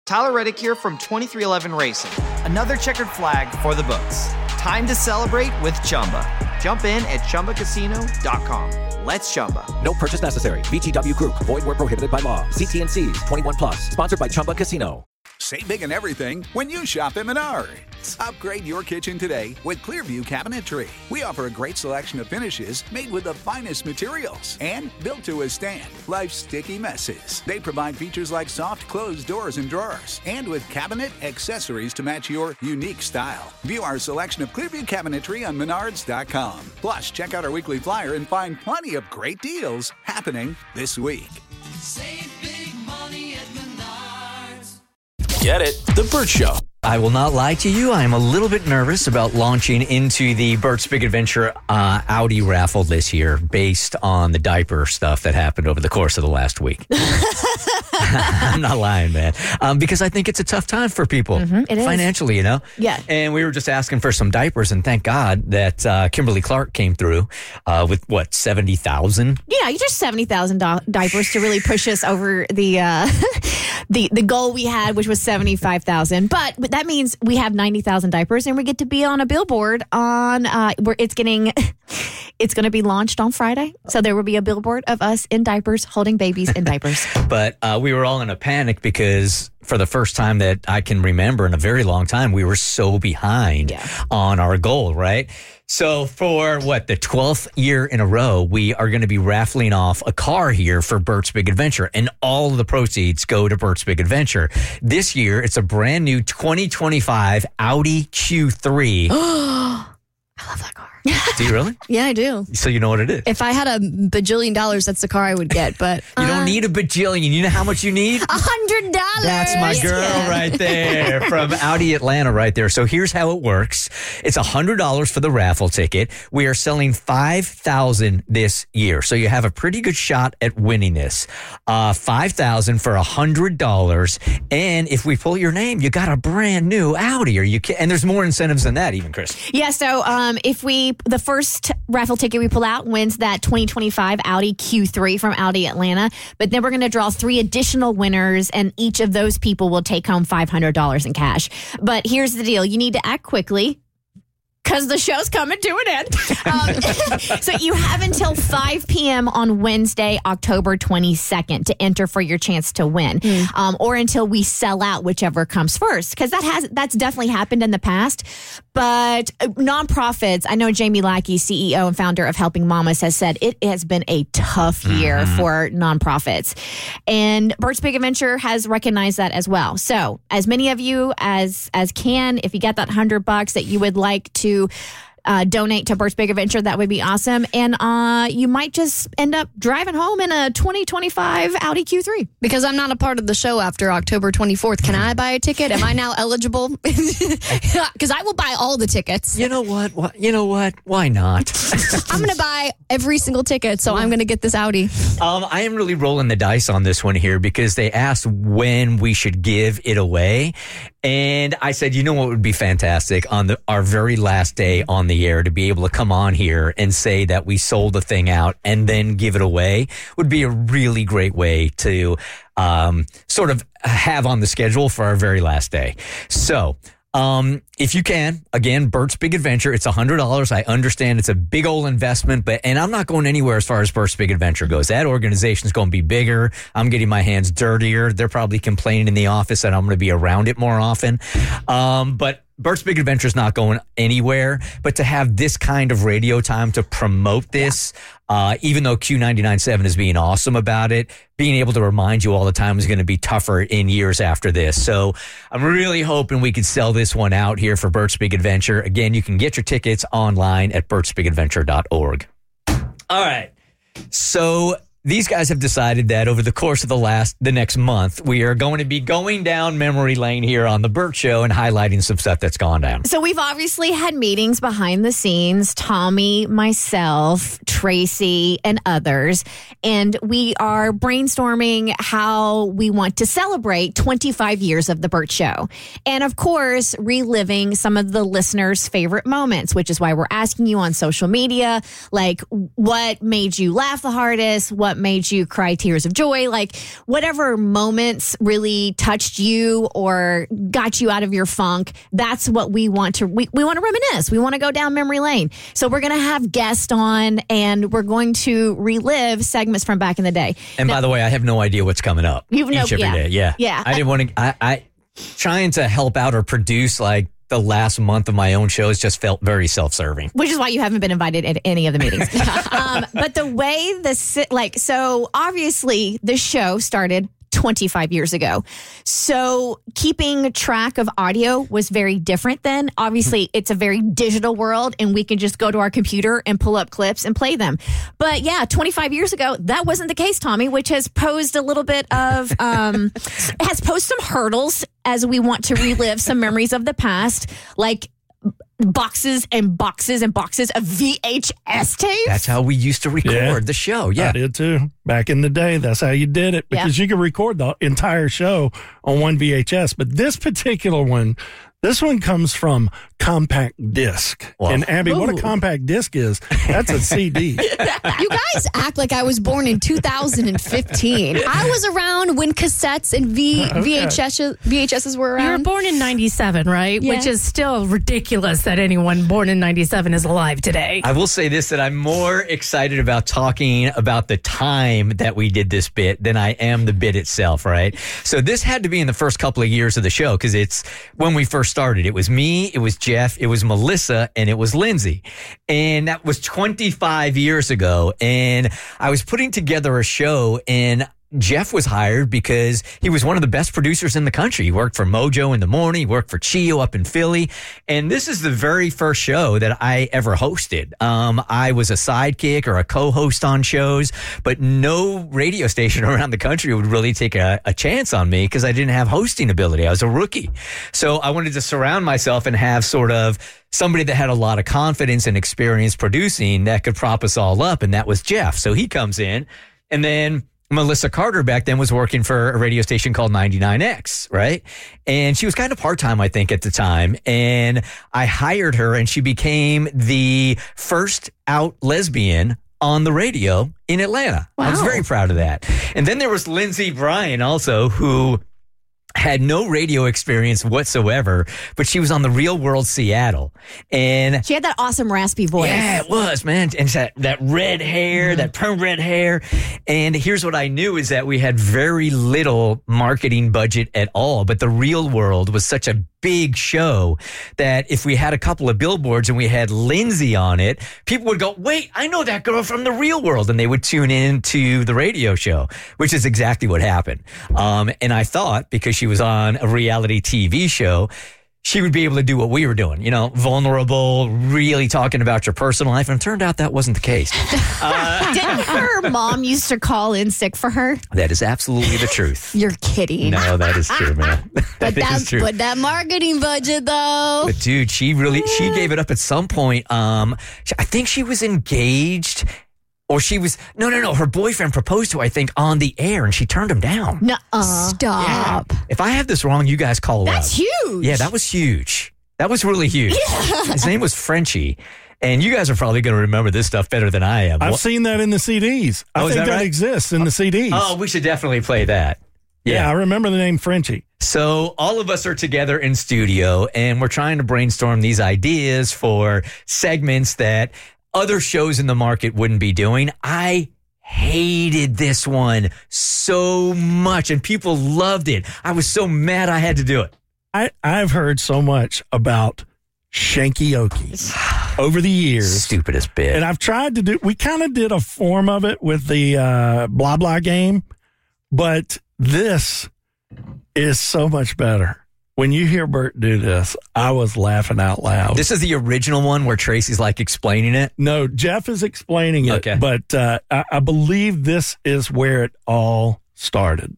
Tyler Reddick here from 2311 Racing. Another checkered flag for the books. Time to celebrate with Chumba. Jump in at ChumbaCasino.com. Let's Chumba. No purchase necessary. VGW Group. Void where prohibited by law. See T&Cs. 21 plus. Sponsored by Chumba Casino. Save big on everything when you shop at Menards. Upgrade your kitchen today with Clearview Cabinetry. We offer a great selection of finishes made with the finest materials and built to withstand life's sticky messes. They provide features like soft closed doors and drawers, and with cabinet accessories to match your unique style. View our selection of Clearview Cabinetry on Menards.com. Plus, check out our weekly flyer and find plenty of great deals happening this week. Save big money at Menards. Get it? The Burt Show. I will not lie to you. I am a little bit nervous about launching into the Burt's Big Adventure Audi raffle this year based on the diaper stuff that happened over the course of the last week. I'm not lying, man. Because I think it's a tough time for people it is. financially, you know? Yeah. And we were just asking for some diapers, and thank God that Kimberly Clark came through with, what, 70,000? Yeah, just 70,000 diapers to really push us over the goal we had, which was 75,000. But that means we have 90,000 diapers, and we get to be on a billboard on where it's going to be launched on Friday. So there will be a billboard of us in diapers holding babies in diapers. But we were all in a panic because for the first time that I can remember in a very long time, we were so behind on our goal, right? So for the 12th year in a row, we are going to be raffling off a car here for Burt's Big Adventure, and all of the proceeds go to Burt's Big Adventure. This year, it's a brand new 2025 Audi Q3. I love that car. Do you really? Yeah, I do. So you know what it is? If I had $1 bajillion, that's the car I would get. But you don't need a bajillion. You know how much you need? $100. That's my girl right there from Audi Atlanta right there. So here's how it works. It's $100 for the raffle ticket. We are selling 5,000 this year. So you have a pretty good shot at winning this. 5,000 for $100. And if we pull your name, you got a brand new Audi. And there's more incentives than that even, Chris. Yeah, so if the first raffle ticket we pull out wins that 2025 Audi Q3 from Audi Atlanta. But then we're going to draw 3 additional winners, and each of those people will take home $500 in cash. But here's the deal. You need to act quickly, because the show's coming to an end. So you have until 5 p.m. on Wednesday, October 22nd to enter for your chance to win, or until we sell out, whichever comes first, because that's definitely happened in the past. But nonprofits, I know Jamie Lackey, CEO and founder of Helping Mamas, has said it has been a tough year for nonprofits. And Burt's Big Adventure has recognized that as well. So as many of you as can, if you get that $100 that you would like to donate to Burt's Big Adventure, that would be awesome. And you might just end up driving home in a 2025 Audi Q3. Because I'm not a part of the show after October 24th. Can I buy a ticket? Am I now eligible? Because I will buy all the tickets. You know what? You know what? Why not? I'm going to buy every single ticket, so I'm going to get this Audi. I am really rolling the dice on this one here because they asked when we should give it away. And I said, you know what would be fantastic on our very last day on the air, to be able to come on here and say that we sold the thing out and then give it away would be a really great way to sort of have on the schedule for our very last day. So if you can, again, Burt's Big Adventure, it's $100. I understand it's a big old investment, and I'm not going anywhere as far as Burt's Big Adventure goes. That organization is going to be bigger. I'm getting my hands dirtier. They're probably complaining in the office that I'm going to be around it more often. But Burt's Big Adventure is not going anywhere, but to have this kind of radio time to promote this, even though Q99.7 is being awesome about it, being able to remind you all the time is going to be tougher in years after this. So I'm really hoping we can sell this one out here for Burt's Big Adventure. Again, you can get your tickets online at burtsbigadventure.org. All right. So these guys have decided that over the course of the next month, we are going to be going down memory lane here on the Burt Show and highlighting some stuff that's gone down. So we've obviously had meetings behind the scenes, Tommy, myself, Tracy, and others, and we are brainstorming how we want to celebrate 25 years of the Burt Show. And of course, reliving some of the listeners' favorite moments, which is why we're asking you on social media, like, what made you laugh the hardest? What what made you cry tears of joy, like whatever moments really touched you or got you out of your funk. That's what we want to we want to reminisce. We want to go down memory lane. So we're going to have guests on, and we're going to relive segments from back in the day. And by the way, I have no idea what's coming up. You've each every day. Yeah. I didn't want to. I trying to help out or produce like the last month of my own shows just felt very self-serving. Which is why you haven't been invited at any of the meetings. But the way so obviously the show started 25 years ago. So keeping track of audio was very different then. Obviously, it's a very digital world, and we can just go to our computer and pull up clips and play them. But yeah, 25 years ago, that wasn't the case, Tommy, which has posed a little bit of, has posed some hurdles as we want to relive some memories of the past, like boxes and boxes and boxes of VHS tapes. That's how we used to record the show. Yeah, I did too. Back in the day, that's how you did it, because you could record the entire show on one VHS. But this particular one, this one comes from compact disc. Wow. And Abby, what a compact disc is, that's a CD. You guys act like I was born in 2015. I was around when cassettes and VHSs were around. You were born in 97, right? Yeah. Which is still ridiculous that anyone born in 97 is alive today. I will say this, that I'm more excited about talking about the time that we did this bit than I am the bit itself, right? So this had to be in the first couple of years of the show, because it's when we first started. It was me, it was Jeff, it was Melissa, and it was Lindsay. And that was 25 years ago. And I was putting together a show, and Jeff was hired because he was one of the best producers in the country. He worked for Mojo in the morning. He worked for Chio up in Philly. And this is the very first show that I ever hosted. I was a sidekick or a co-host on shows, but no radio station around the country would really take a chance on me because I didn't have hosting ability. I was a rookie. So I wanted to surround myself and have sort of somebody that had a lot of confidence and experience producing that could prop us all up. And that was Jeff. So he comes in, and then Melissa Carter back then was working for a radio station called 99X, right? And she was kind of part-time, I think, at the time. And I hired her, and she became the first out lesbian on the radio in Atlanta. Wow. I was very proud of that. And then there was Lindsay Bryan also, who had no radio experience whatsoever, but she was on The Real World Seattle. And she had that awesome raspy voice. Yeah, it was, man. And that red hair, that perm red hair. And here's what I knew is that we had very little marketing budget at all, but The Real World was such a big show that if we had a couple of billboards and we had Lindsay on it, people would go, wait, I know that girl from The Real World. And they would tune in to the radio show, which is exactly what happened. And I thought, because she was on a reality TV show, she would be able to do what we were doing, you know, vulnerable, really talking about your personal life. And it turned out that wasn't the case. Didn't her mom used to call in sick for her? That is absolutely the truth. You're kidding. No, that is true, man. But that marketing budget, though. But dude, she gave it up at some point. I think she was engaged. Or she was, no. Her boyfriend proposed to her, I think, on the air, and she turned him down. Stop. Yeah. If I have this wrong, you guys call it out. That's huge. Yeah, that was huge. That was really huge. Yeah. His name was Frenchie. And you guys are probably going to remember this stuff better than I am. I've seen that in the CDs. I think that exists in the CDs. Oh, we should definitely play that. Yeah, I remember the name Frenchie. So all of us are together in studio, and we're trying to brainstorm these ideas for segments that other shows in the market wouldn't be doing. I hated this one so much, and people loved it. I was so mad I had to do it. I've heard so much about Shanky Okie over the years. Stupidest bit. And I've tried to we kind of did a form of it with the blah blah game, but this is so much better. When you hear Bert do this, I was laughing out loud. This is the original one where Tracy's like explaining it? No, Jeff is explaining it, but I believe this is where it all started.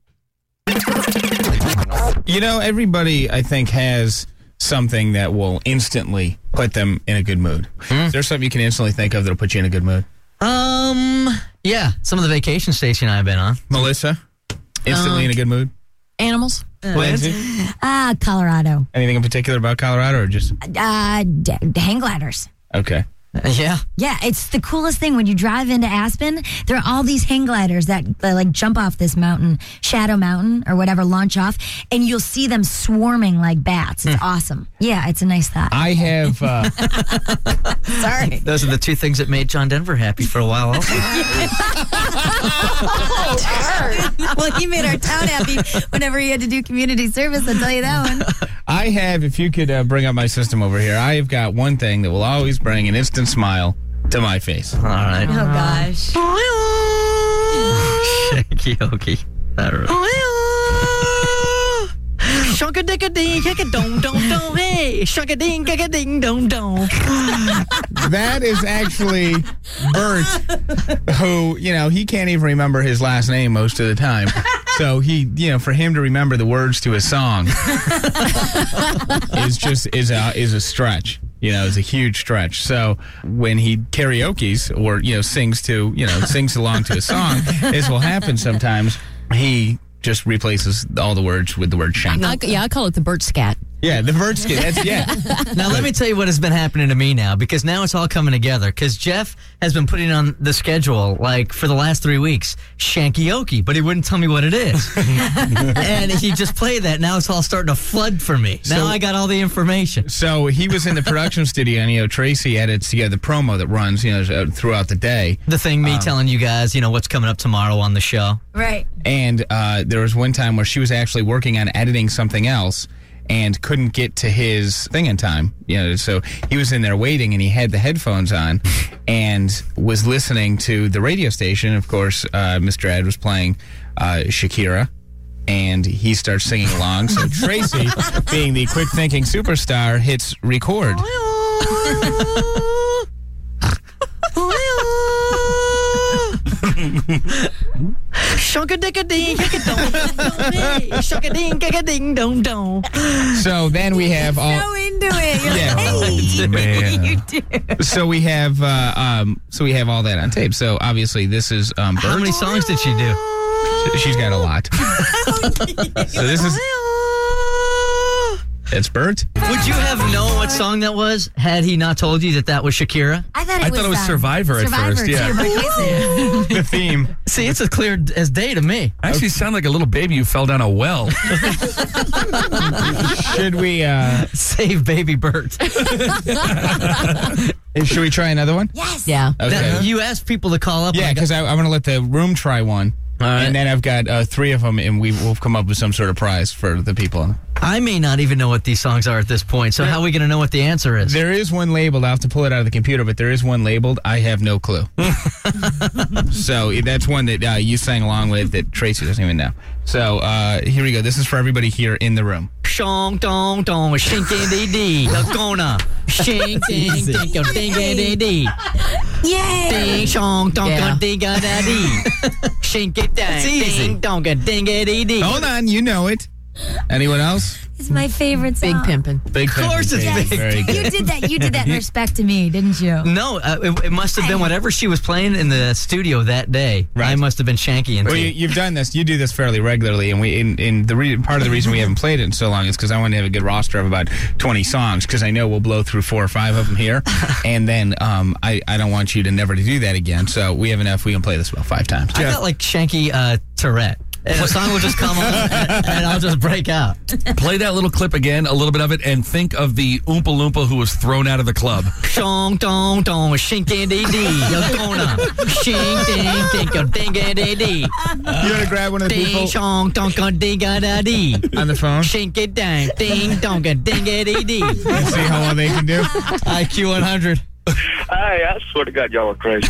You know, everybody, I think, has something that will instantly put them in a good mood. Is there something you can instantly think of that'll put you in a good mood? Yeah, some of the vacation station I've been on. Melissa, instantly in a good mood? Animals. Lindsay? Colorado. Anything in particular about Colorado or just? Hang gliders. Okay. Yeah. Yeah, it's the coolest thing. When you drive into Aspen, there are all these hang gliders that like jump off this mountain, Shadow Mountain or whatever, launch off, and you'll see them swarming like bats. It's awesome. Yeah, it's a nice thought. I have. Sorry. Those are the two things that made John Denver happy for a while. Also. Well, he made our town happy whenever he had to do community service. I'll tell you that one. I have, if you could bring up my system over here, I've got one thing that will always bring an instant smile to my face. All right. Oh, gosh. Shaky okey. All right. Shunk-a-dick-a-ding, hick-a-dong-dong-dong, hey, shunk-a-ding-dick-a-ding-dong-dong. That is actually Bert, who, he can't even remember his last name most of the time. So he, for him to remember the words to his song is a stretch. It's a huge stretch. So when he karaoke's or, sings along to a song, this will happen sometimes. He just replaces all the words with the word shank. I call it the Bert scat. Yeah, the Bert scat. Now, let me tell you what has been happening to me now, because now it's all coming together. Because Jeff has been putting on the schedule, like, for the last 3 weeks, Shanky-okie, but he wouldn't tell me what it is. And he just played that. Now it's all starting to flood for me. Now I got all the information. So he was in the production studio, and, Tracy edits together the promo that runs, throughout the day. The thing, me telling you guys, what's coming up tomorrow on the show. Right. And there was one time where she was actually working on editing something else and couldn't get to his thing in time. So he was in there waiting, and he had the headphones on and was listening to the radio station. Of course, Mr. Ed was playing Shakira, and he starts singing along. So Tracy, being the quick-thinking superstar, hits record. So then we have all. So into it. You're Yeah. like, hey. You do. So we have all that on tape. So obviously this is Bert. How many songs did she do? She's got a lot. So this is. It's Bert. Would you have known what song that was had he not told you that was Shakira? I thought it was Survivor at first, yeah. The theme. See, it's as clear as day to me. I actually sound like a little baby who fell down a well. Should we save baby Bert? Should we try another one? Yes. Yeah. Okay. Now, you asked people to call up. Yeah, because I'm going to let the room try one. All right. And then I've got 3 of them, and we will come up with some sort of prize for the people. I may not even know what these songs are at this point, so how are we going to know what the answer is? There is one labeled. I'll have to pull it out of the computer, but there is one labeled. I have no clue. So that's one that you sang along with that Tracy doesn't even know. So here we go. This is for everybody here in the room. Shong dong dong, shinking dee dee, gonna shing ding ding ding ding ding. Yay. Ding shong dong Yeah. ding da dee. Shink it dang ding dong ding dee dee. Hold on, you know it. Anyone else? It's my favorite song. Big pimpin'. Big Of course it's Pimpin'. Big Very good. You did that in respect to me, didn't you? No, it must have been whatever she was playing in the studio that day. Right. I must have been Shanky and Well, you've done this. You do this fairly regularly, and part of the reason we haven't played it in so long is because I want to have a good roster of about 20 songs, because I know we'll blow through 4 or 5 of them here, and then I don't want you to never to do that again. So we have enough. We can play this about 5 times. I got like Shanky Tourette. And the song will just come on, and I'll just break out. Play that little clip again, a little bit of it, and think of the Oompa Loompa who was thrown out of the club. Shong dong dong, shink dee dee dee, you're gonna shink ding ding ding ding dee. You want to grab one of the Ding people shong dong ding da dee. on the phone Shink it dang, ding dong ding dee dee. and see how well they can do? IQ 100. Hey, I swear to God, y'all are crazy.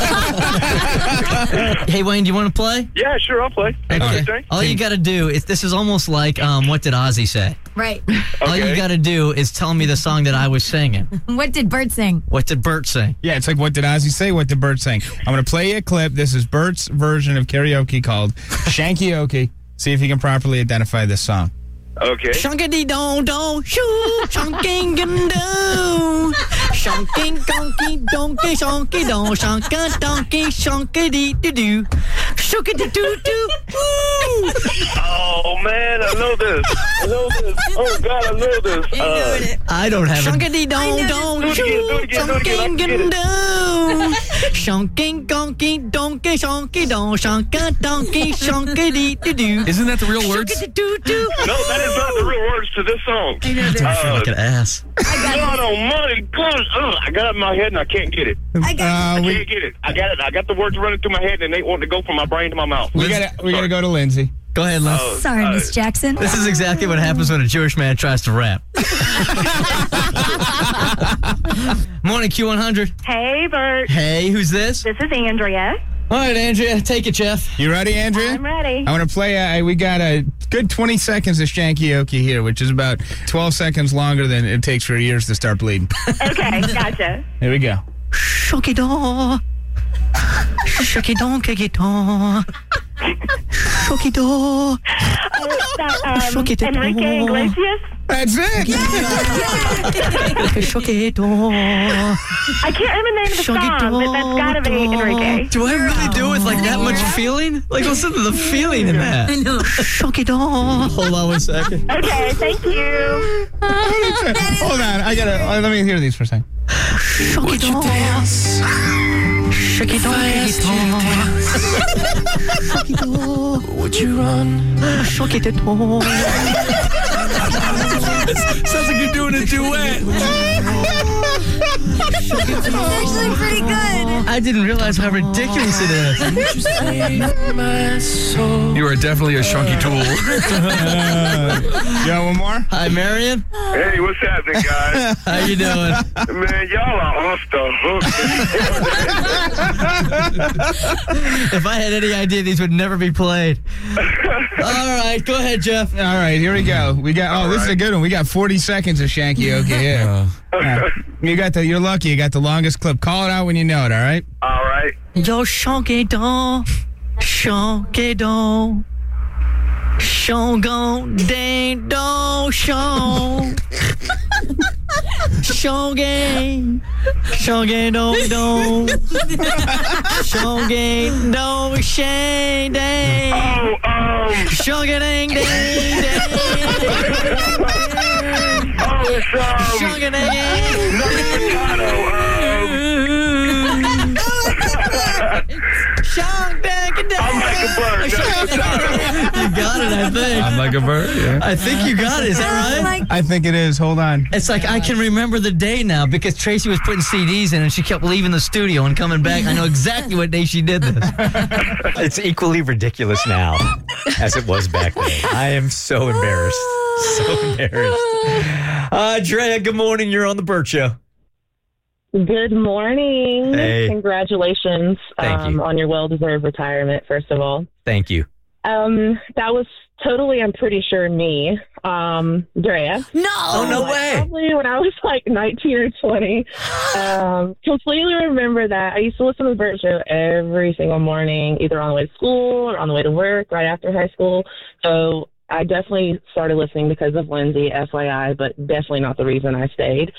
Hey Wayne, do you want to play? Yeah, sure, I'll play. Okay. All you got to do is, this is almost like what did Ozzy say? Right. All you got to do is tell me the song that I was singing. What did Bert sing? What did Bert sing? Yeah, it's like, what did Ozzy say? What did Bert sing? I'm going to play you a clip. This is Bert's version of karaoke called Shanky-okie. See if you can properly identify this song. Okay. Shunkity don don shoo, shunking and do, shunking donkey donkey shunky don shunka donkey shunky dee doo doo, shookity doo doo. Oh, man, I know this. Oh, God, I know this. I don't have it. Shunkity don't Shunking gonky donkey shonky don shunka donkey shonky dee doo. Isn't that the real words? No, that is not the real words to this song. I feel like an ass. God almighty, God. I got it in my head and I can't get it. I can't get it. I got it. I got the words running through my head and they want to go from my brain to my mouth. We gotta go to Lindsay. Go ahead, Liz. Sorry, Miss Jackson. This is exactly what happens when a Jewish man tries to rap. Morning, Q100. Hey, Bert. Hey, who's this? This is Andrea. All right, Andrea, take it, Jeff. You ready, Andrea? I'm ready. I want to play. We got a good 20 seconds of Shanky-Okie here, which is about 12 seconds longer than it takes for your ears to start bleeding. Okay, gotcha. Here we go. Shunky don. Shucky donkey guitar. Shucky do. Enrique Iglesias. That's it. Shucky do. I can't remember the name of the song, but that's gotta be Enrique. Do I really do it with like that much feeling? Like, listen to the feeling in that. I know. Shucky do. Hold on 1 second. Okay, thank you. Hold on. Let me hear these for a second. Shucky do. Shucky do. Shucky do. Would you run? Shucky do. Sounds like you're doing a duet. It's actually pretty good. I didn't realize how ridiculous it is. You are definitely a shunky tool. You got one more? Hi, Marion. Hey, what's happening, guys? How you doing? Man, y'all are off the hook. If I had any idea, these would never be played. All right, go ahead, Jeff. All right, here we go. We got. This is a good one. We got 40 seconds of Shanky-Okie here. You're lucky. You got the longest clip. Call it out when you know it. All right. All right. Yo, shonky do. Shonky do. Shongon ding do shong. Shongan. Shongan do do. Shongan do shang dang. Shongan ding ding ding. It's Shongan ding I'm like a bird. You got it, I think. I'm like a bird, yeah. I think you got it. Is that right? I think it is. Hold on. It's like I can remember the day now because Tracy was putting CDs in and she kept leaving the studio and coming back. I know exactly what day she did this. It's equally ridiculous now as it was back then. I am so embarrassed. So embarrassed. Drea, good morning. You're on the Bert Show. Good morning. Hey. Congratulations Thank you. on your well-deserved retirement, first of all. Thank you. That was totally, I'm pretty sure, me, Drea. No. Oh, no way. Probably when I was like 19 or 20. Completely remember that. I used to listen to the Bert Show every single morning, either on the way to school or on the way to work right after high school. So I definitely started listening because of Lindsay, FYI, but definitely not the reason I stayed.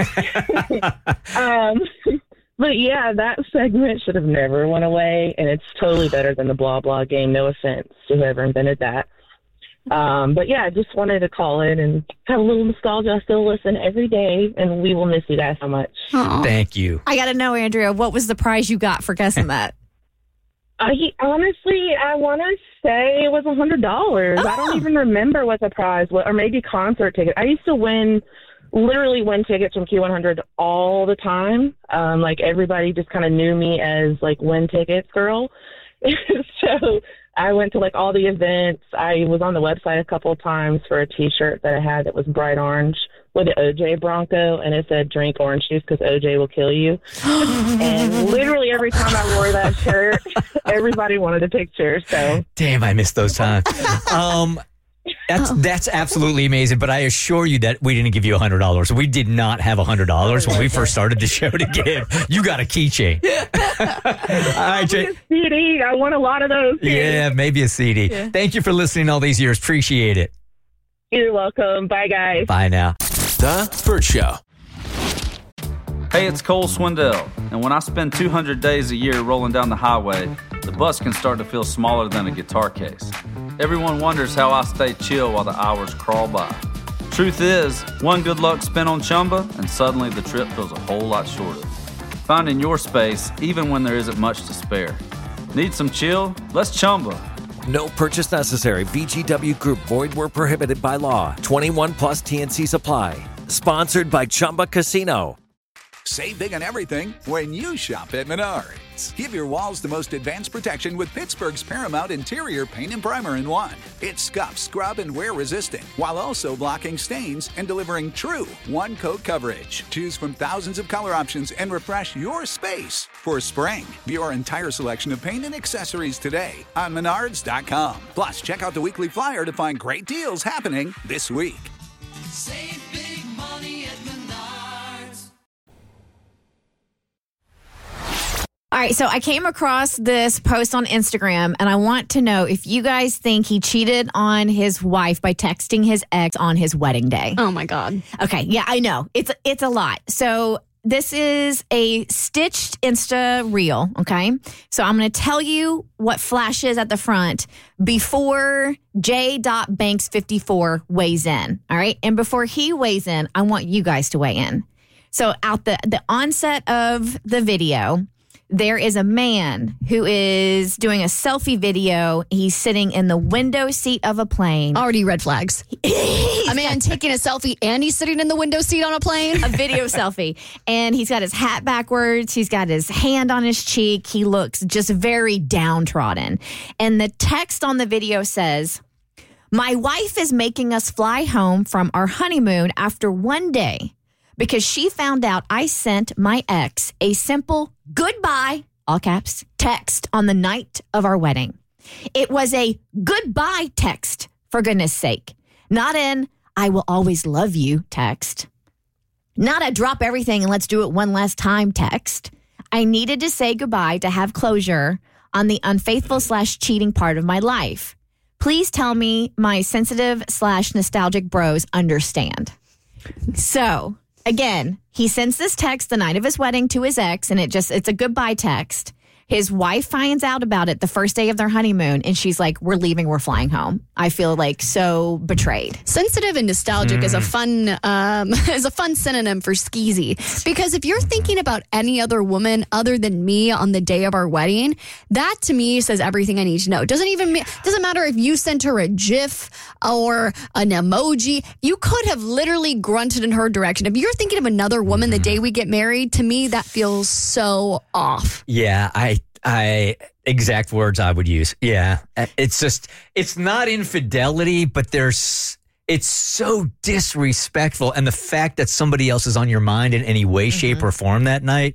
But yeah, that segment should have never went away, and it's totally better than the blah blah game. No offense to whoever invented that. But yeah, I just wanted to call in and have a little nostalgia. I still listen every day, and we will miss you guys so much. Thank you. I got to know, Andrea, what was the prize you got for guessing that? Honestly, I want to say it was $100. I don't even remember what the prize was, or maybe concert ticket. I used to literally win tickets from Q100 all the time. Like everybody just kind of knew me as like win tickets girl. So I went to like all the events. I was on the website a couple of times for a T-shirt that I had that was bright orange with the OJ Bronco, and it said "Drink orange juice because OJ will kill you." And literally every time I wore that shirt, everybody wanted a picture. So damn, I missed those times. That's absolutely amazing. But I assure you that we didn't give you $100. We did not have $100 when we first started the show to give. You got a keychain. All right, Jay. CD. I want a lot of those. Yeah, maybe a CD. Yeah. Thank you for listening all these years. Appreciate it. You're welcome. Bye, guys. Bye now. The Bert Show. Hey, it's Cole Swindell, and when I spend 200 days a year rolling down the highway, the bus can start to feel smaller than a guitar case. Everyone wonders how I stay chill while the hours crawl by. Truth is, one good luck spin on Chumba, and suddenly the trip feels a whole lot shorter. Finding your space, even when there isn't much to spare. Need some chill? Let's Chumba. No purchase necessary. VGW Group. Void where prohibited by law. 21 plus TNCs apply. Sponsored by Chumba Casino. Save big on everything when you shop at Menards. Give your walls the most advanced protection with Pittsburgh's Paramount Interior Paint and Primer in one. It's scuff, scrub, and wear resistant, while also blocking stains and delivering true one-coat coverage. Choose from thousands of color options and refresh your space for spring. View our entire selection of paint and accessories today on Menards.com. Plus, check out the weekly flyer to find great deals happening this week. Save big money at Menards. All right, so I came across this post on Instagram, and I want to know if you guys think he cheated on his wife by texting his ex on his wedding day. Oh, my God. Okay, yeah, I know. It's a lot. So this is a stitched Insta reel, okay? So I'm going to tell you what flashes at the front before J.Banks54 weighs in, all right? And before he weighs in, I want you guys to weigh in. So at the onset of the video, there is a man who is doing a selfie video. He's sitting in the window seat of a plane. Already red flags. A man taking a selfie and he's sitting in the window seat on a plane. A video selfie. And he's got his hat backwards. He's got his hand on his cheek. He looks just very downtrodden. And the text on the video says, "My wife is making us fly home from our honeymoon after one day because she found out I sent my ex a simple goodbye, all caps, text on the night of our wedding. It was a goodbye text, for goodness sake. Not an I will always love you text. Not a drop everything and let's do it one last time text. I needed to say goodbye to have closure on the unfaithful/cheating part of my life. Please tell me my sensitive/nostalgic bros understand." So, again, he sends this text the night of his wedding to his ex, and it's a goodbye text. His wife finds out about it the first day of their honeymoon, and she's like, "We're leaving, we're flying home." I feel like so betrayed. Sensitive and nostalgic is a fun synonym for skeezy. Because if you're thinking about any other woman other than me on the day of our wedding, that to me says everything I need to know. Doesn't matter if you sent her a GIF or an emoji. You could have literally grunted in her direction. If you're thinking of another woman the day we get married, to me that feels so off. Yeah, I exact words I would use. Yeah. It's not infidelity, but it's so disrespectful. And the fact that somebody else is on your mind in any way, shape, or form that night,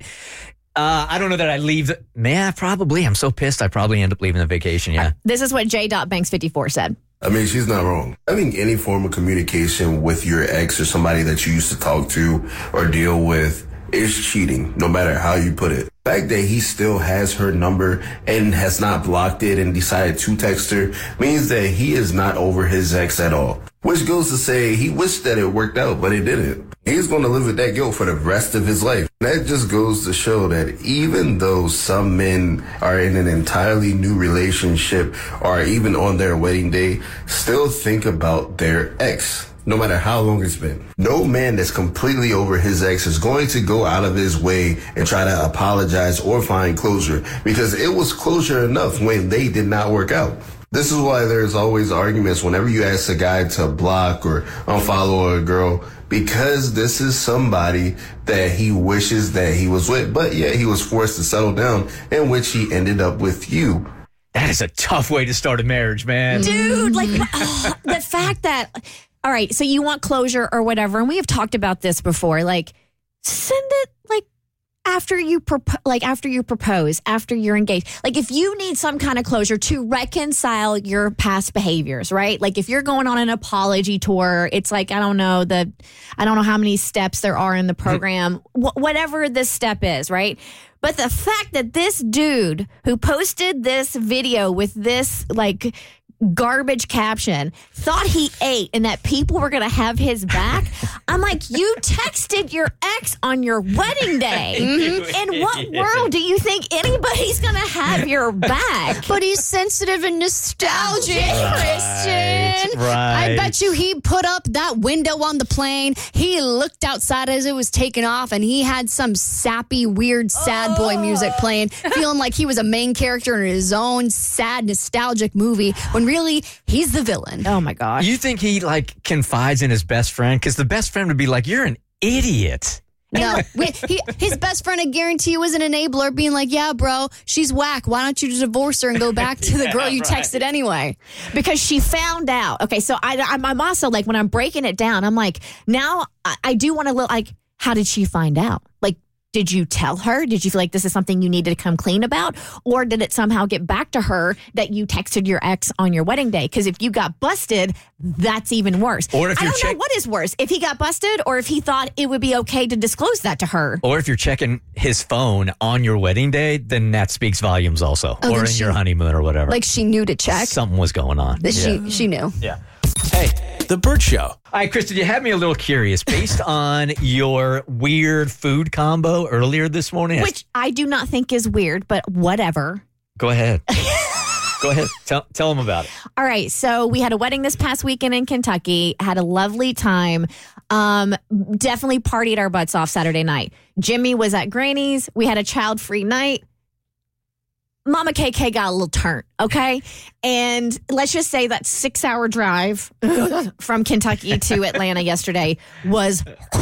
I don't know that I leave. Probably. I'm so pissed. I probably end up leaving the vacation. Yeah. This is what J.Banks54 said. I mean, she's not wrong. I think any form of communication with your ex or somebody that you used to talk to or deal with is cheating, no matter how you put it. The fact that he still has her number and has not blocked it and decided to text her means that he is not over his ex at all. Which goes to say he wished that it worked out, but it didn't. He's going to live with that guilt for the rest of his life. That just goes to show that even though some men are in an entirely new relationship or even on their wedding day, still think about their ex. No matter how long it's been. No man that's completely over his ex is going to go out of his way and try to apologize or find closure, because it was closure enough when they did not work out. This is why there's always arguments whenever you ask a guy to block or unfollow a girl, because this is somebody that he wishes that he was with, but yet he was forced to settle down, in which he ended up with you. That is a tough way to start a marriage, man. Dude, the fact that... All right, so you want closure or whatever, and we have talked about this before. Like, send it after you propose, after you're engaged. Like, if you need some kind of closure to reconcile your past behaviors, right? Like, if you're going on an apology tour, it's like I don't know how many steps there are in the program, whatever this step is, right? But the fact that this dude who posted this video with this garbage caption, thought he ate and that people were going to have his back. I'm like, you texted your ex on your wedding day. In what world do you think anybody's going to have your back? But he's sensitive and nostalgic, Kristen. Right. I bet you he put up that window on the plane. He looked outside as it was taking off, and he had some sappy, weird, sad boy music playing, feeling like he was a main character in his own sad, nostalgic movie, when really he's the villain. Oh my gosh. You think he like confides in his best friend? Because the best friend would be like, "You're an idiot." No, his best friend, I guarantee you, was an enabler, being like, yeah, bro, she's whack. Why don't you divorce her and go back to the girl you texted anyway? Because she found out. Okay, so I'm also like, when I'm breaking it down, I'm like, now I do want to look like, how did she find out? Like, did you tell her? Did you feel like this is something you needed to come clean about? Or did it somehow get back to her that you texted your ex on your wedding day? Because if you got busted, that's even worse. Or if I don't know what is worse, if he got busted or if he thought it would be okay to disclose that to her. Or if you're checking his phone on your wedding day, then that speaks volumes also. Oh, or in your honeymoon or whatever. Like she knew to check. Something was going on. She knew. Yeah. Hey, The Burt Show. All right, Kristen, you had me a little curious based on your weird food combo earlier this morning. Which I do not think is weird, but whatever. Go ahead. Go ahead. Tell them about it. All right. So we had a wedding this past weekend in Kentucky. Had a lovely time. Definitely partied our butts off Saturday night. Jimmy was at Granny's. We had a child-free night. Mama KK got a little turnt, okay? And let's just say that 6-hour drive from Kentucky to Atlanta yesterday was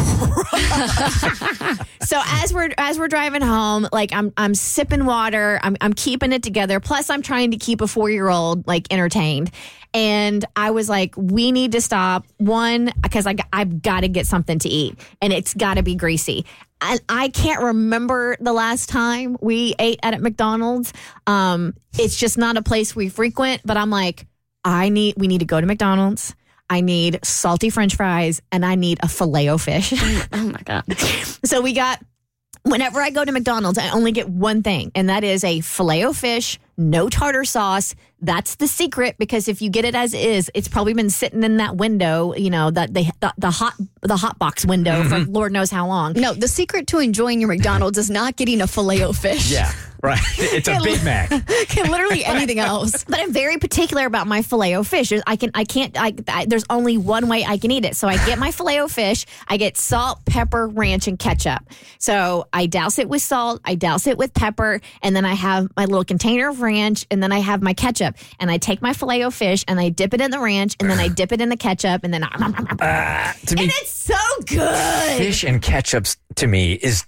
so as we're driving home, like I'm sipping water, I'm keeping it together. Plus I'm trying to keep a 4-year-old like entertained. And I was like, we need to stop. One, because I've got to get something to eat, and it's got to be greasy. I can't remember the last time we ate at McDonald's. It's just not a place we frequent, but I'm like, we need to go to McDonald's. I need salty French fries, and I need a Filet-O-Fish. Oh my God. So whenever I go to McDonald's, I only get one thing, and that is a Filet-O-Fish, no tartar sauce. That's the secret, because if you get it as is, it's probably been sitting in that window, you know, the hot box window for Lord knows how long. No, the secret to enjoying your McDonald's is not getting a Filet-O-Fish. Yeah, right. It's a Big Mac. Literally anything else. But I'm very particular about my Filet-O-Fish. There's only one way I can eat it. So I get my Filet-O-Fish. I get salt, pepper, ranch, and ketchup. So I douse it with salt. I douse it with pepper. And then I have my little container of ranch. And then I have my ketchup. And I take my Filet-O-Fish and I dip it in the ranch. And then I dip it in the ketchup. And then and it's so good. Fish and ketchup to me is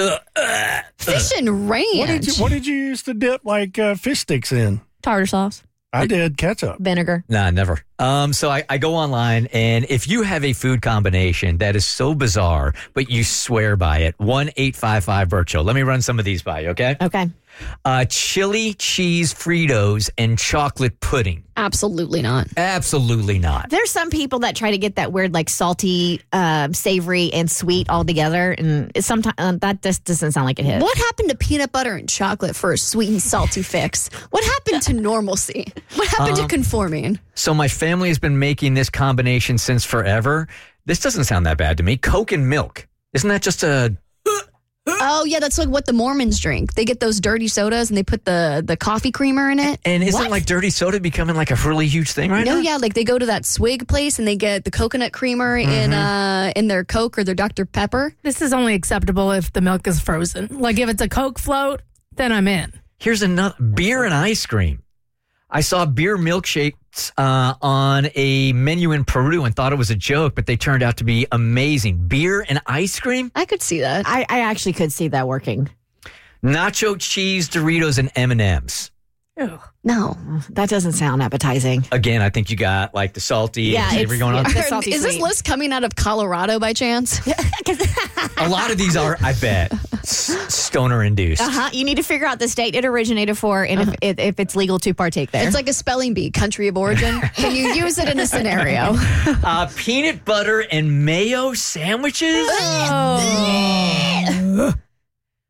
fish and ranch. What did you used to dip like fish sticks in? Tartar sauce. I did ketchup. Vinegar. Nah, never. So I go online, and if you have a food combination that is so bizarre, but you swear by it, 1-855-BURT-SHOW. Let me run some of these by you, okay? Okay. Chili cheese Fritos and chocolate pudding. Absolutely not. Absolutely not. There's some people that try to get that weird, like salty, savory, and sweet all together, and sometimes that just doesn't sound like it hits. What happened to peanut butter and chocolate for a sweet and salty fix? What happened to normalcy? What happened to conforming? So my family has been making this combination since forever. This doesn't sound that bad to me. Coke and milk. Isn't that just a... Oh, yeah, that's like what the Mormons drink. They get those dirty sodas and they put the coffee creamer in it. And isn't like dirty soda becoming like a really huge thing right now? No, yeah, like they go to that Swig place and they get the coconut creamer in their Coke or their Dr. Pepper. This is only acceptable if the milk is frozen. Like if it's a Coke float, then I'm in. Here's another beer and ice cream. I saw beer milkshakes on a menu in Peru and thought it was a joke, but they turned out to be amazing. Beer and ice cream? I could see that. I actually could see that working. Nacho cheese, Doritos, and M&Ms. Ew. No. That doesn't sound appetizing. Again, I think you got like the salty and savory going on. Is this list coming out of Colorado by chance? A lot of these are, I bet, stoner induced. You need to figure out the state it originated for and if it's legal to partake there. It's like a spelling bee, country of origin. Can you use it in a scenario? Peanut butter and mayo sandwiches?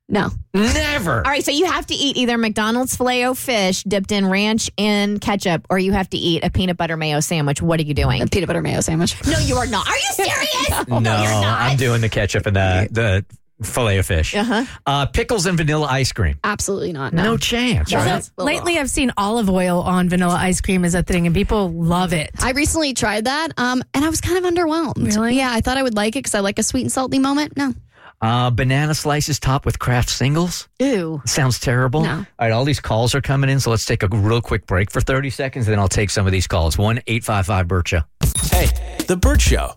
No. Never. All right, so you have to eat either McDonald's Filet-O-Fish dipped in ranch and ketchup, or you have to eat a peanut butter mayo sandwich. What are you doing? A peanut butter mayo sandwich. No, you are not. Are you serious? No, you're not. I'm doing the ketchup and the Filet-O-Fish. Pickles and vanilla ice cream. Absolutely not. No chance, right? So lately, I've seen olive oil on vanilla ice cream as a thing, and people love it. I recently tried that, and I was kind of underwhelmed. Really? Yeah, I thought I would like it because I like a sweet and salty moment. No. Banana slices topped with Kraft singles. Ew. Sounds terrible. No. All right, all these calls are coming in, so let's take a real quick break for 30 seconds, then I'll take some of these calls. 1-855-BERT-SHOW. Hey, The Bert Show.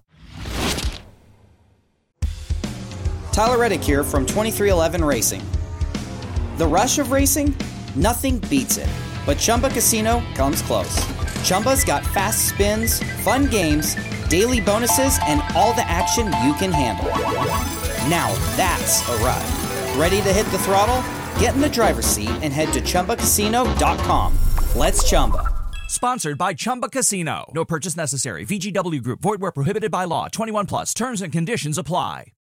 Tyler Reddick here from 2311 Racing. The rush of racing? Nothing beats it. But Chumba Casino comes close. Chumba's got fast spins, fun games, daily bonuses, and all the action you can handle. Now that's a ride. Ready to hit the throttle? Get in the driver's seat and head to ChumbaCasino.com. Let's Chumba. Sponsored by Chumba Casino. No purchase necessary. VGW Group. Void where prohibited by law. 21 plus. Terms and conditions apply.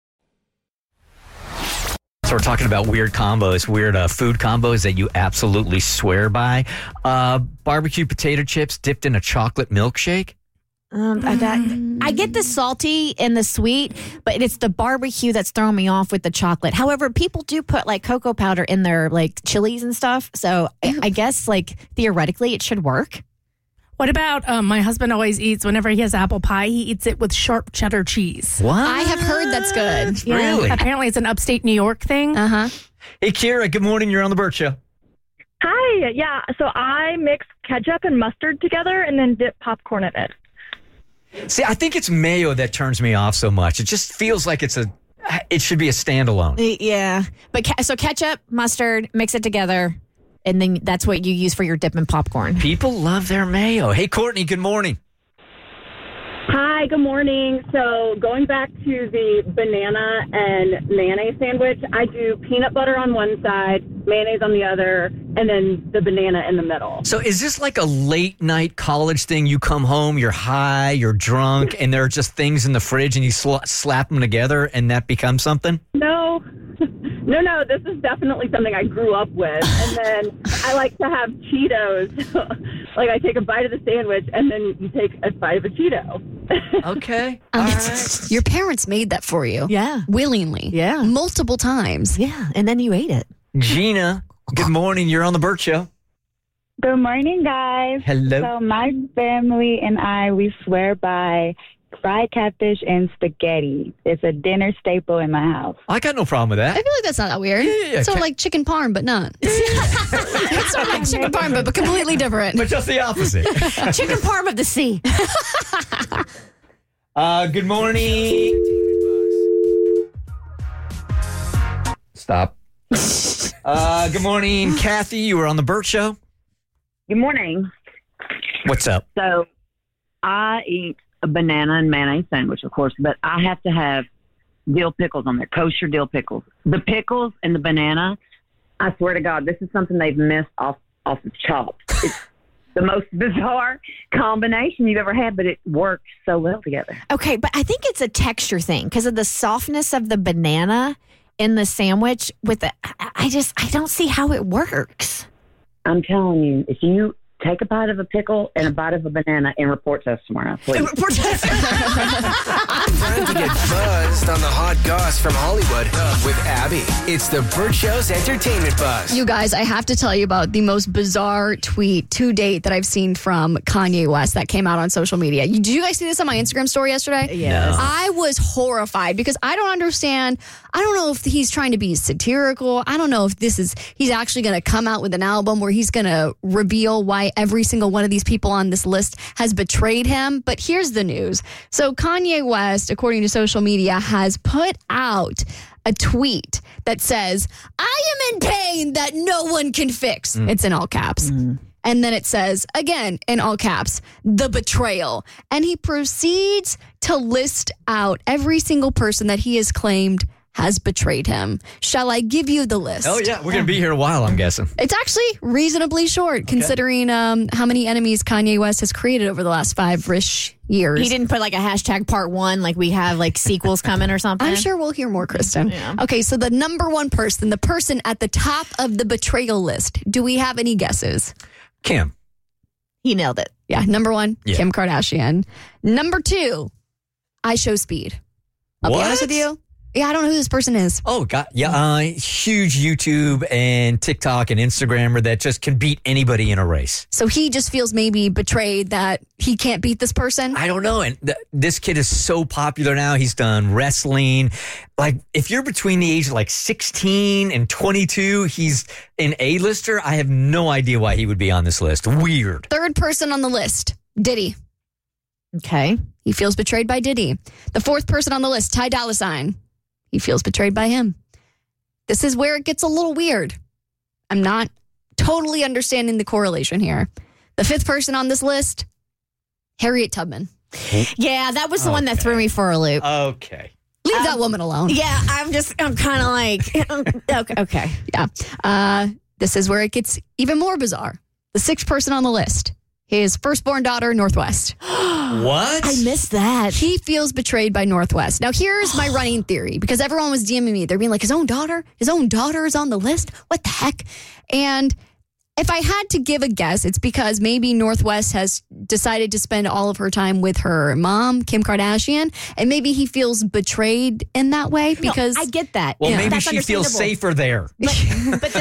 So we're talking about weird combos, weird food combos that you absolutely swear by. Barbecue potato chips dipped in a chocolate milkshake. I get the salty and the sweet, but it's the barbecue that's throwing me off with the chocolate. However, people do put like cocoa powder in their like chilies and stuff. So I guess like theoretically it should work. What about my husband always eats, whenever he has apple pie, he eats it with sharp cheddar cheese. What? I have heard that's good. Yeah. Really? Apparently it's an upstate New York thing. Hey, Kira, good morning. You're on the Bert Show. Hi. Yeah. So I mix ketchup and mustard together and then dip popcorn in it. See, I think it's mayo that turns me off so much. It just feels like it should be a standalone. Yeah. But so ketchup, mustard, mix it together, and then that's what you use for your dip and popcorn. People love their mayo. Hey, Courtney, good morning. Hi, good morning. So going back to the banana and mayonnaise sandwich, I do peanut butter on one side, mayonnaise on the other, and then the banana in the middle. So is this like a late night college thing? You come home, you're high, you're drunk, and there are just things in the fridge and you slap them together and that becomes something? No, this is definitely something I grew up with. And then I like to have Cheetos. Like I take a bite of the sandwich and then you take a bite of a Cheeto. Okay. All right. Your parents made that for you. Yeah. Willingly. Yeah. Multiple times. Yeah. And then you ate it. Gina, good morning. You're on the Bert Show. Good morning, guys. Hello. So my family and I, we swear by fried catfish and spaghetti. It's a dinner staple in my house. I got no problem with I that. feel like that's not that weird. Yeah. It's sort of like chicken parm, but not. It's sort of like chicken parm, but completely different. But just the opposite. Chicken parm of the sea. Good morning. Stop. Good morning, Kathy. You were on the Bert Show. Good morning. What's up? So I eat a banana and mayonnaise sandwich, of course, but I have to have dill pickles on there, kosher dill pickles. The pickles and the banana, I swear to God, this is something they've missed off the chops. It's the most bizarre combination you've ever had, but it works so well together. Okay, but I think it's a texture thing because of the softness of the banana in the sandwich. With the, I don't see how it works. I'm telling you, if you take a bite of a pickle and a bite of a banana and report to us tomorrow, please. Time to get buzzed on the hot goss from Hollywood with Abby. It's the Bert Show's entertainment buzz. You guys, I have to tell you about the most bizarre tweet to date that I've seen from Kanye West that came out on social media. Did you guys see this on my Instagram story yesterday? Yes. I was horrified because I don't understand. I don't know if he's trying to be satirical. I don't know if he's actually going to come out with an album where he's going to reveal why every single one of these people on this list has betrayed him. But here's the news. So Kanye West, according to social media, has put out a tweet that says, "I am in pain that no one can fix." It's in all caps. And then it says, again, in all caps, "the betrayal." And he proceeds to list out every single person that he has claimed has betrayed him. Shall I give you the list? Oh, yeah. We're going to be here a while, I'm guessing. It's actually reasonably short considering how many enemies Kanye West has created over the last 5-ish years. He didn't put like a hashtag part 1 like we have like sequels coming or something. I'm sure we'll hear more, Kristen. Yeah. Okay, so the number one person, the person at the top of the betrayal list. Do we have any guesses? Kim. He nailed it. Yeah, number 1, Yeah. Kim Kardashian. Number 2, I Show Speed. I'll be honest with you. Yeah, I don't know who this person is. Oh, God. Yeah. Huge YouTube and TikTok and Instagrammer that just can beat anybody in a race. So he just feels maybe betrayed that he can't beat this person? I don't know. And this kid is so popular now. He's done wrestling. Like, if you're between the age of like 16 and 22, he's an A-lister. I have no idea why he would be on this list. Weird. Third person on the list, Diddy. Okay. He feels betrayed by Diddy. The fourth person on the list, Ty Dolla $ign. He feels betrayed by him. This is where it gets a little weird. I'm not totally understanding the correlation here. The fifth person on this list, Harriet Tubman. Yeah, that was the one that threw me for a loop. Okay. Leave that woman alone. Yeah, I'm kind of like, okay. Yeah. This is where it gets even more bizarre. The sixth person on the list, his firstborn daughter, Northwest. What? I missed that. He feels betrayed by Northwest. Now, here's my running theory, because everyone was DMing me. They're being like, his own daughter is on the list? What the heck? And if I had to give a guess, it's because maybe Northwest has decided to spend all of her time with her mom, Kim Kardashian, and maybe he feels betrayed in that way because I get that. Well, Yeah. maybe That's she feels understandable. safer there. But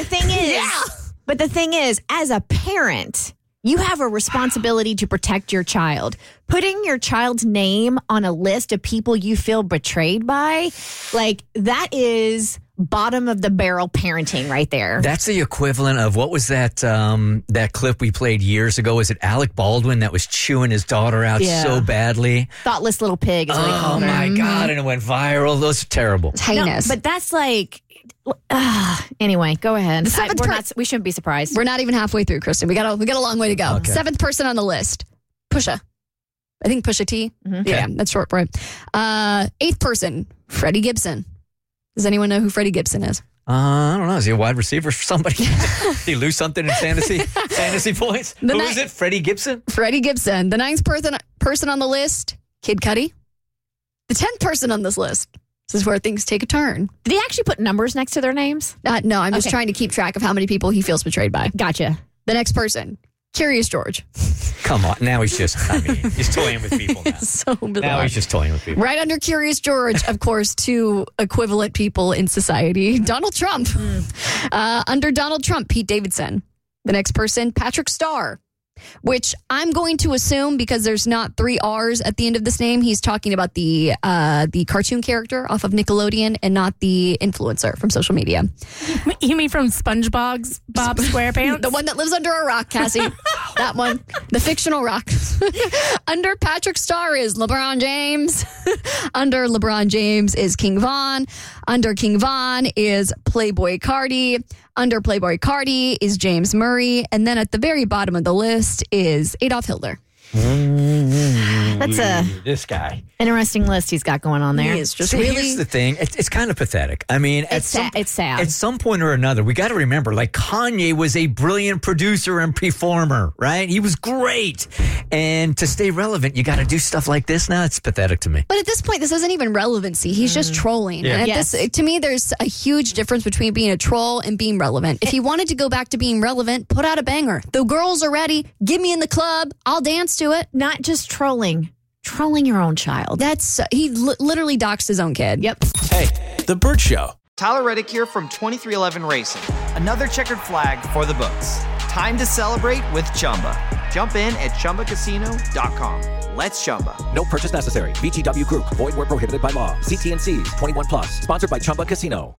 the thing is, as a parent, you have a responsibility to protect your child. Putting your child's name on a list of people you feel betrayed by, like, that is bottom of the barrel parenting right there. That's the equivalent of, what was that that clip we played years ago? Was it Alec Baldwin that was chewing his daughter out Yeah. so badly? Thoughtless little pig is what they Oh call her. my God, and it went viral. Those are terrible. heinous. No, but that's like, anyway, go ahead. The seventh We shouldn't be surprised. We're not even halfway through, Kristen. We got a long way to go. Okay. Seventh person on the list, Pusha. I think Pusha T. Yeah, that's short for it. Eighth person, Freddie Gibson. Does anyone know who Freddie Gibson is? I don't know. Is he a wide receiver for somebody? Did he lose something in fantasy points? Who is it? Freddie Gibson? Freddie Gibson. The ninth person on the list, Kid Cudi. The 10th person on this list. This is where things take a turn. Did he actually put numbers next to their names? No, I'm just Okay. trying to keep track of how many people he feels betrayed by. Gotcha. The next person, Curious George. Come on. Now he's he's toying with people now. So bizarre. Now he's just toying with people. Right under Curious George, of course, two equivalent people in society. Donald Trump. Under Donald Trump, Pete Davidson. The next person, Patrick Starr, which I'm going to assume, because there's not 3 R's at the end of this name, he's talking about the cartoon character off of Nickelodeon and not the influencer from social media. You mean from SpongeBob SquarePants? The one that lives under a rock, Cassie. That one. The fictional rock. Under Patrick Starr is LeBron James. Under LeBron James is King Von. Under King Von is Playboy Cardi. Under Playboy Cardi is James Murray. And then at the very bottom of the list is Adolf Hitler. That's this guy. Interesting list he's got going on there. He is just See, really... here's the thing. It's kind of pathetic. I mean, It's sad. At some point or another, we got to remember, like, Kanye was a brilliant producer and performer, right? He was great. And to stay relevant, you got to do stuff like this now. It's pathetic to me. But at this point, this isn't even relevancy. He's just trolling. Yeah. And at Yes. to me, there's a huge difference between being a troll and being relevant. If he wanted to go back to being relevant, put out a banger. The girls are ready. Get me in the club. I'll dance to it. Not just trolling your own child. That's he literally doxed his own kid. Yep. Hey, The Burt Show. Tyler Reddick here from 2311 Racing. Another checkered flag for the books. Time to celebrate with Chumba. Jump in at ChumbaCasino.com. Let's Chumba. No purchase necessary. VGW Group. Void where prohibited by law. See T&Cs. 21 plus. Sponsored by Chumba Casino.